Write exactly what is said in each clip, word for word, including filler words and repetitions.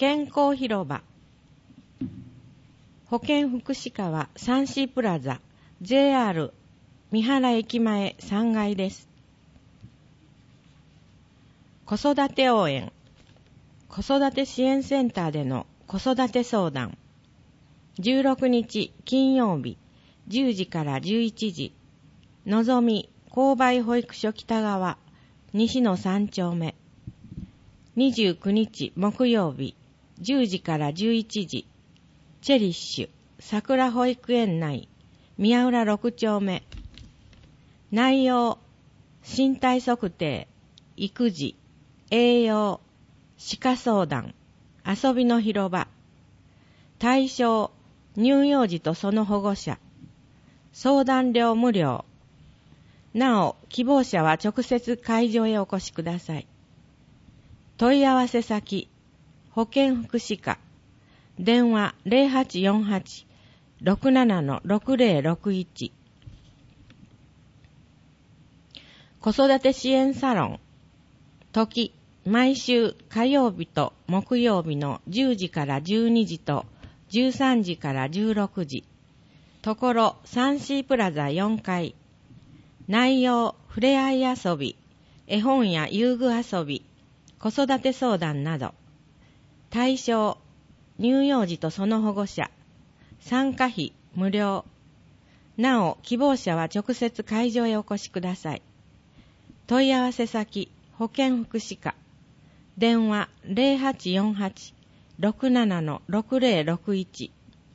健康広場。保健福祉課はサンシープラザ ジェイアール 三原駅前さんがいです。子育て応援。子育て支援センターでの子育て相談。じゅうろくにち金曜日じゅうじからじゅういちじ、のぞみ購買保育所北側西のさん丁目。にじゅうくにち木曜日じゅうじからじゅういちじ、チェリッシュ桜保育園内宮浦ろく丁目。内容、身体測定、育児、栄養、歯科相談、遊びの広場。対象、乳幼児とその保護者。相談料無料。なお、希望者は直接会場へお越しください。問い合わせ先、保健福祉課。電話 ゼロはちよんはち ろくなな ろくゼロろくいち。子育て支援サロン。時、毎週火曜日と木曜日のじゅうじからじゅうにじとじゅうさんじからじゅうろくじ。ところサンシープラザよんかい。内容、ふれあい遊び、絵本や遊具遊び、子育て相談など。対象、乳幼児とその保護者。参加費無料。なお、希望者は直接会場へお越しください。問い合わせ先、保健福祉課。電話 ゼロはちよんはち ろくなな ろくゼロろくいち。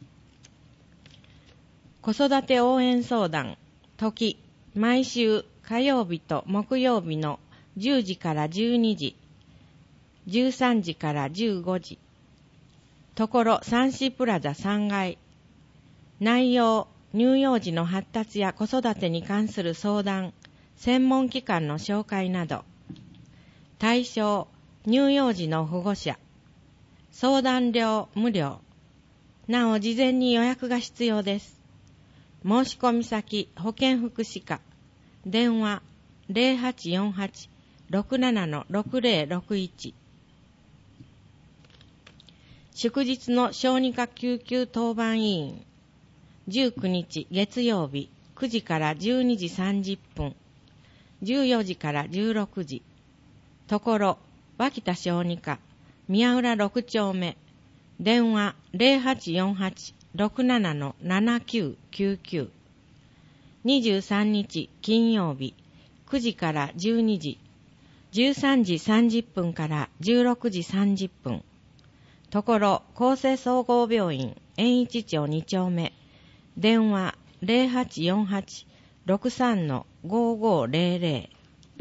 子育て応援相談。時、毎週火曜日と木曜日のじゅうじからじゅうにじ、じゅうさんじからじゅうごじ。ところサンシープラザさんがい。内容、乳幼児の発達や子育てに関する相談、専門機関の紹介など。対象、乳幼児の保護者。相談料無料。なお、事前に予約が必要です。申し込み先、保健福祉課。電話 ゼロはちよんはち ろくなな ろくゼロろくいち。祝日の小児科救急当番委員。じゅうくにち月曜日くじからじゅうにじさんじゅっぷん、じゅうよじからじゅうろくじ。ところ、脇田小児科、宮浦ろく丁目。電話 ゼロはちよんはち ろくなな ななきゅうきゅうきゅう。にじゅうさんにち金曜日くじからじゅうにじ、じゅうさんじさんじゅっぷんからじゅうろくじさんじゅっぷん。ところ、厚生総合病院円一町に丁目。電話 ゼロはちよんはち ろくさん ごごゼロゼロ。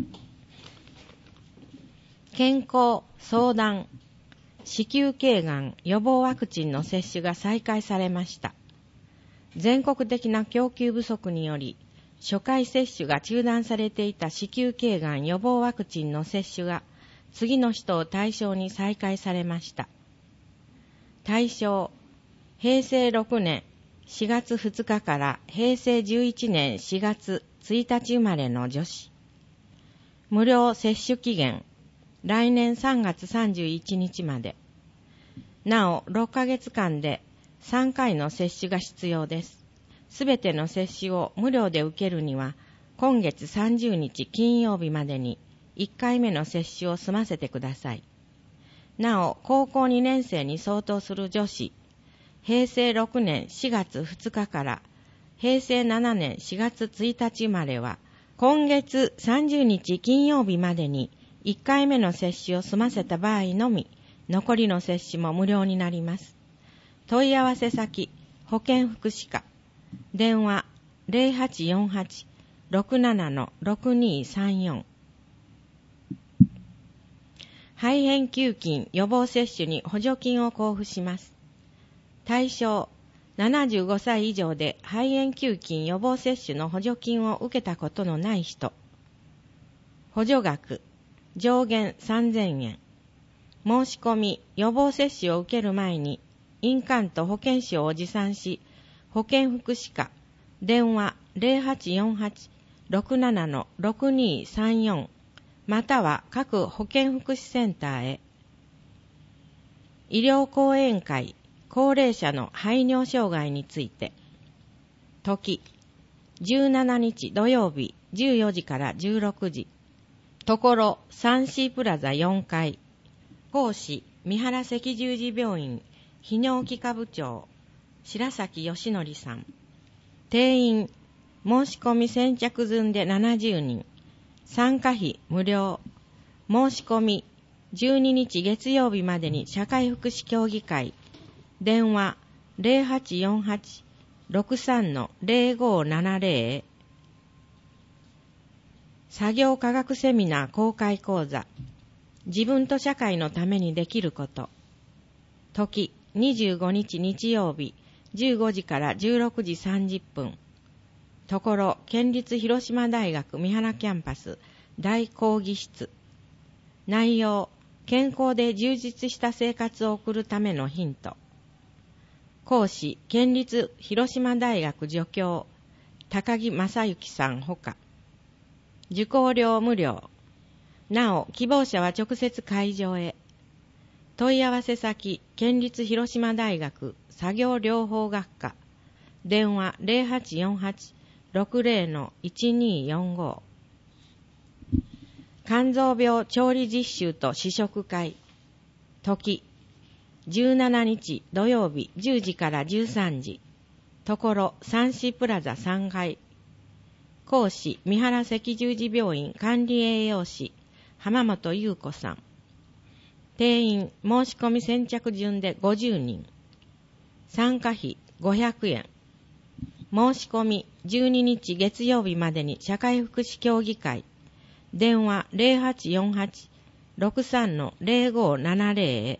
健康相談。子宮頸がん予防ワクチンの接種が再開されました。全国的な供給不足により、初回接種が中断されていた子宮頸がん予防ワクチンの接種が次の人を対象に再開されました。対象、へいせいろくねんしがつふつかからへいせいじゅういちねんしがつついたち生まれの女子。無料接種期限、来年さんがつさんじゅういちにちまで。なお、ろっかげつかんでさんかいの接種が必要です。すべての接種を無料で受けるには、今月さんじゅうにち金曜日までにいっかいめの接種を済ませてください。なお、高校にねんせいに相当する女子、へいせいろくねんしがつふつかからへいせいななねんしがつついたち生まれは、今月さんじゅうにち金曜日までにいっかいめの接種を済ませた場合のみ、残りの接種も無料になります。問い合わせ先、保健福祉課。電話 ゼロはちよんはち ろくなな ろくにさんよん。肺炎球菌予防接種に補助金を交付します。対象、ななじゅうごさい以上で肺炎球菌予防接種の補助金を受けたことのない人。補助額、上限さんぜんえん。申し込み、予防接種を受ける前に、印鑑と保険証を持参し、保健福祉課、電話 ゼロはちよんはち ろくなな ろくにさんよん、または各保健福祉センターへ。 医療講演会高齢者の排尿障害について。時、じゅうしちにち土曜日じゅうよじからじゅうろくじ。ところ、サンシープラザよんかい。講師、三原赤十字病院泌尿器科部長、白崎義則さん。定員、申し込み先着順でななじゅうにん。参加費無料。申し込み、じゅうににち月曜日までに社会福祉協議会。電話、ゼロはちよんはち ろくさん ゼロごななゼロ。作業科学セミナー公開講座。自分と社会のためにできること。時、にじゅうごにち日曜日、じゅうごじからじゅうろくじさんじゅっぷん。ところ、県立広島大学三原キャンパス大講義室。内容、健康で充実した生活を送るためのヒント。講師、県立広島大学助教、高木正幸さんほか。受講料無料。なお、希望者は直接会場へ。問い合わせ先、県立広島大学作業療法学科。電話ゼロはちよんはち ろくゼロ いちによんご。肝臓病調理実習と試食会。時、じゅうしちにち土曜日じゅうじからじゅうさんじ。ところ、サンシープラザさんがい。講師、三原赤十字病院管理栄養士、浜本優子さん。定員、申し込み先着順でごじゅうにん。参加費ごひゃくえん。申し込みじゅうににち月曜日までに社会福祉協議会。電話ゼロはちよんはち ろくさん ゼロごななゼロへ。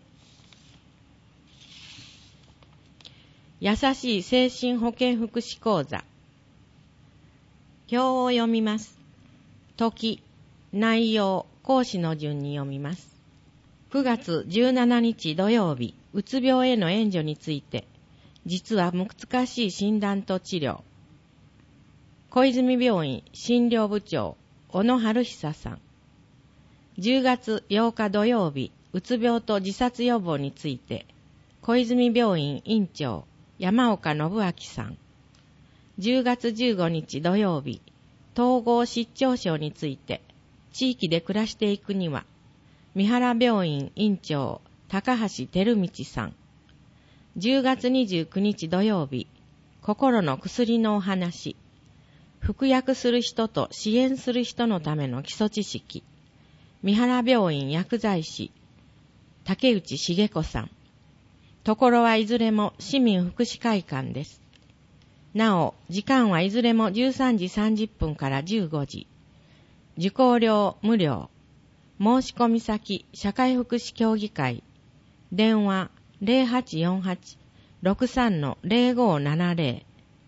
優しい精神保健福祉講座。表を読みます。時、内容、講師の順に読みます。くがつじゅうしちにち土曜日、うつ病への援助について、実は難しい診断と治療。小泉病院診療部長、小野春久さん。じゅうがつようか土曜日、うつ病と自殺予防について、小泉病院院長、山岡信明さん。じゅうがつじゅうごにち土曜日、統合失調症について、地域で暮らしていくには、三原病院院長、高橋照道さん。じゅうがつにじゅうくにち土曜日、心の薬のお話。服薬する人と支援する人のための基礎知識。三原病院薬剤師、竹内茂子さん。ところはいずれも市民福祉会館です。なお、時間はいずれもじゅうさんじさんじゅっぷんからじゅうごじ。受講料無料。申し込み先、社会福祉協議会。電話ゼロはちよんはち ろくさん ゼロごななゼロ。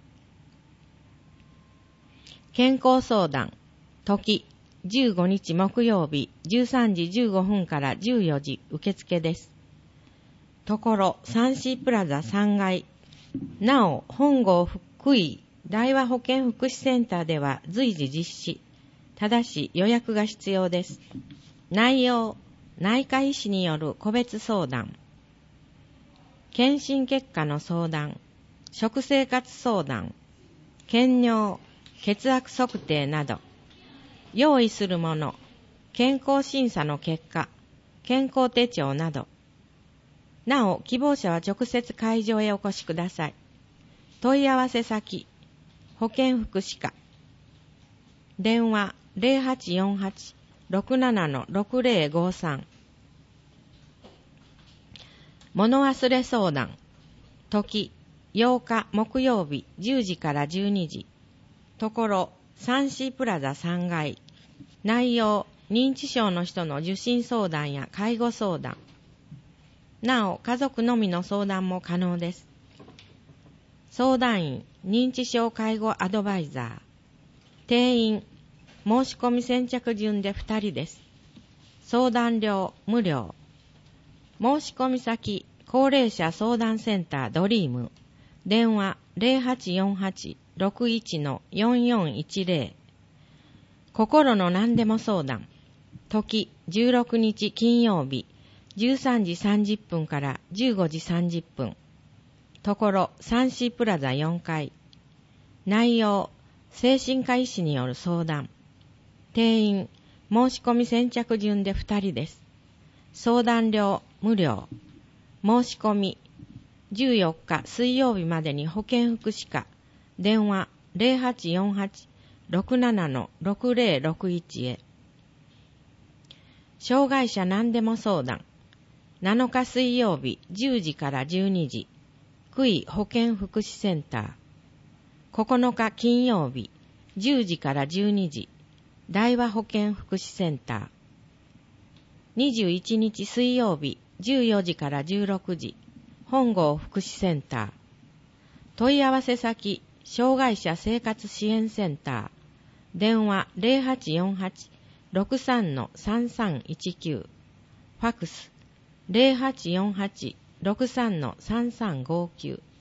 健康相談。時、じゅうごにち木曜日じゅうさんじじゅうごふんからじゅうよじ受付です。ところ、サンシープラザさんがい。なお、本郷福井大和保健福祉センターでは随時実施。ただし予約が必要です。内容、内科医師による個別相談。検診結果の相談。食生活相談。検尿、血圧測定など。用意するもの。健康審査の結果。健康手帳など。なお、希望者は直接会場へお越しください。問い合わせ先、保健福祉課。電話ゼロはちよんはち ろくなな ろくゼロごさん。物忘れ相談。時、ようか木曜日じゅうじからじゅうにじ。ところ、サンシープラザさんがい。内容、認知症の人の受診相談や介護相談。なお、家族のみの相談も可能です。相談員、認知症介護アドバイザー。定員、申し込み先着順でふたりです。相談料無料。申し込み先、高齢者相談センタードリーム。電話ゼロはちよんはち ろくいち よんよんいちゼロ。心の何でも相談。時、じゅうろくにち金曜日、 じゅうさんじさんじゅっぷんからじゅうごじさんじゅっぷん。ところ、サンシープラザよんかい。内容、精神科医師による相談。定員、申し込み先着順でふたりです。相談料、無料。申し込み、じゅうよっか水曜日までに保健福祉課、電話 ゼロはちよんはち ろくなな ろくゼロろくいち へ。障害者何でも相談。なのか水曜日じゅうじからじゅうにじ、区医保健福祉センター。ここのか金曜日じゅうじからじゅうにじ、大和保健福祉センター。にじゅういちにち水曜日じゅうよじからじゅうろくじ、本郷福祉センター。問い合わせ先、障害者生活支援センター。電話 ゼロはちよんはち ろくさん さんさんいちきゅう。ファクス ゼロはちよんはち ろくさん さんさんごきゅう。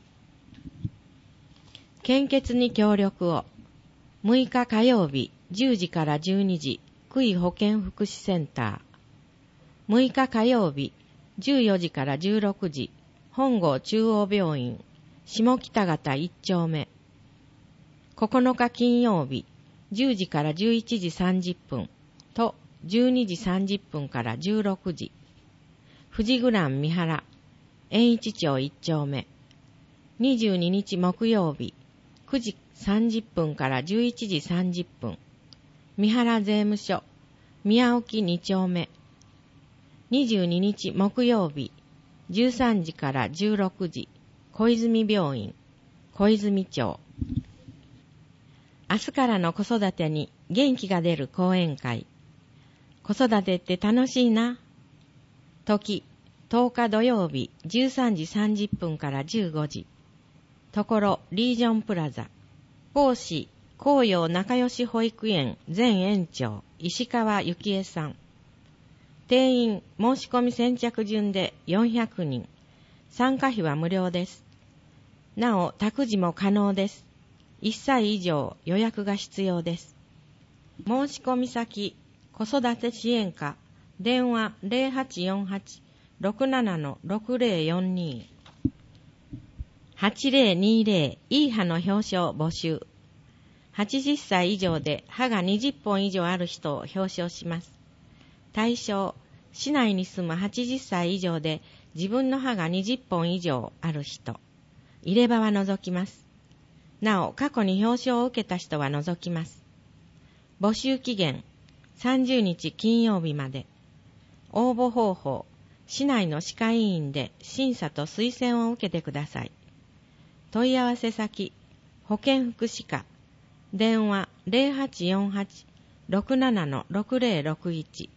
献血に協力を。むいか火曜日じゅうじからじゅうにじ、区医保健福祉センター。むいか火曜日じゅうよじからじゅうろくじ、本郷中央病院下北方いっ丁目。ここのか金曜日じゅうじからじゅういちじさんじゅっぷんとじゅうにじさんじゅっぷんからじゅうろくじ、富士グラン三原円一町いっ丁目。にじゅうににち木曜日くじさんじゅっぷんからじゅういちじさんじゅっぷん、三原税務署宮沖に丁目。にじゅうににち木曜日じゅうさんじからじゅうろくじ、小泉病院小泉町。明日からの子育てに元気が出る講演会。子育てって楽しいな。時、とおか土曜日じゅうさんじさんじゅっぷんからじゅうごじ。ところ、リージョンプラザ。講師、紅葉仲良し保育園前園長石川幸恵さん。定員申し込み先着順でよんひゃくにん。参加費は無料です。なお託児も可能です。いっさい以上予約が必要です。申し込み先、子育て支援課、電話 ゼロはちよんはち ろくなな ろくゼロよんに はちゼロにゼロ。いい歯の表彰募集。はちじゅっさい以上で歯がにじゅっぽん以上ある人を表彰します。対象、市内に住むはちじゅっさい以上で自分の歯がにじゅっぽん以上ある人。入れ歯は除きます。なお、過去に表彰を受けた人は除きます。募集期限、さんじゅうにち金曜日まで。応募方法、市内の歯科医院で審査と推薦を受けてください。問い合わせ先、保健福祉課、電話 ゼロはちよんはち ろくなな ろくゼロろくいち。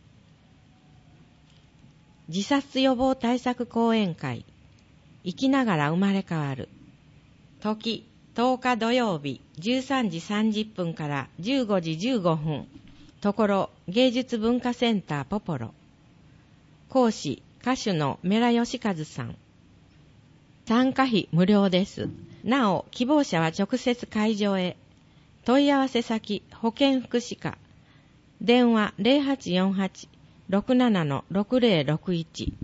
自殺予防対策講演会。生きながら生まれ変わる。時、とおか土曜日じゅうさんじさんじゅっぷんからじゅうごじじゅうごふん。ところ、芸術文化センターポポロ。講師、歌手のメラヨシカズさん。参加費無料です。なお、希望者は直接会場へ。問い合わせ先、保健福祉課。電話 ゼロはちよんはち ろくなな ろくゼロろくいち。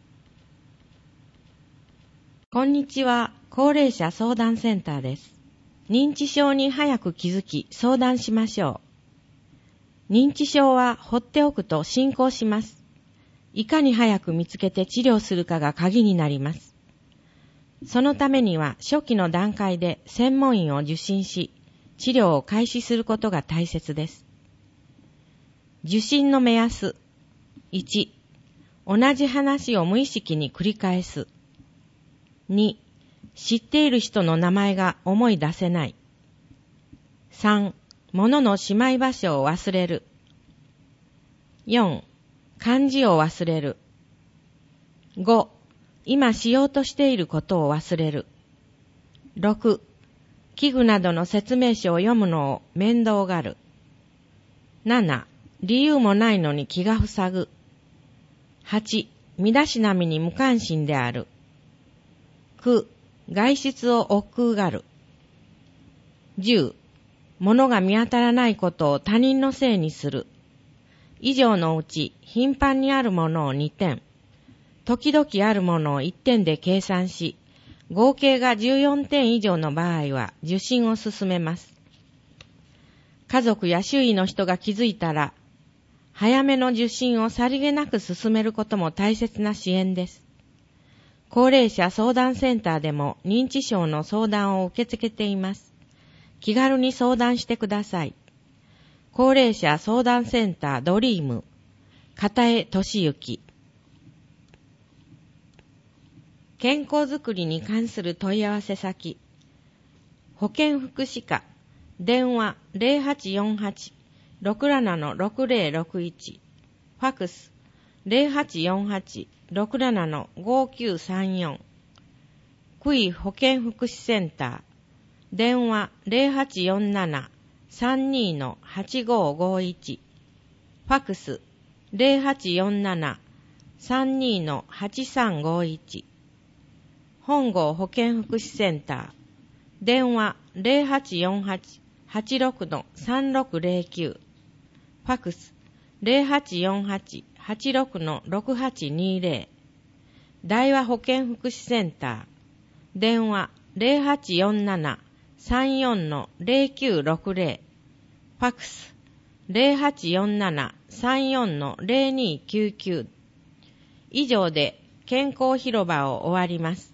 こんにちは、高齢者相談センターです。認知症に早く気づき相談しましょう。認知症は放っておくと進行します。いかに早く見つけて治療するかが鍵になります。そのためには初期の段階で専門医を受診し、治療を開始することが大切です。受診の目安。いち、同じ話を無意識に繰り返す。に、知っている人の名前が思い出せない。さん、物のしまい場所を忘れる。よん、漢字を忘れる。ご、今しようとしていることを忘れる。ろく、器具などの説明書を読むのを面倒がる。なな、理由もないのに気が塞ぐ。はち、身だしなみに無関心である。きゅう、外出を億劫がる。じゅう、物が見当たらないことを他人のせいにする。以上のうち頻繁にあるものをにてん、 時々あるものをいってんで計算し、合計がじゅうよんてん以上の場合は受診を勧めます。家族や周囲の人が気づいたら、早めの受診をさりげなく進めることも大切な支援です。高齢者相談センターでも認知症の相談を受け付けています。気軽に相談してください。高齢者相談センタードリーム、片江俊之。健康づくりに関する問い合わせ先、保健福祉課、電話 ゼロはちよんはち ろくなな ろくゼロろくいち、ファクス ゼロはちよんはち ろくなな ごきゅうさんよん、区域保健福祉センター、電話 ゼロはちよんなな さんに はちごごいち、ファクス ゼロはちよんなな さんに はちさんごいち、本郷保健福祉センター、電話 ゼロはちよんはち はちろく さんろくゼロきゅう、ファクス ゼロはちよんはち はちろく ろくはちにゼロ、大和保健福祉センター、電話 ゼロはちよんなな さんよん ゼロきゅうろくゼロ、ファクス ゼロはちよんなな さんよん ゼロにきゅうきゅう。以上で健康広場を終わります。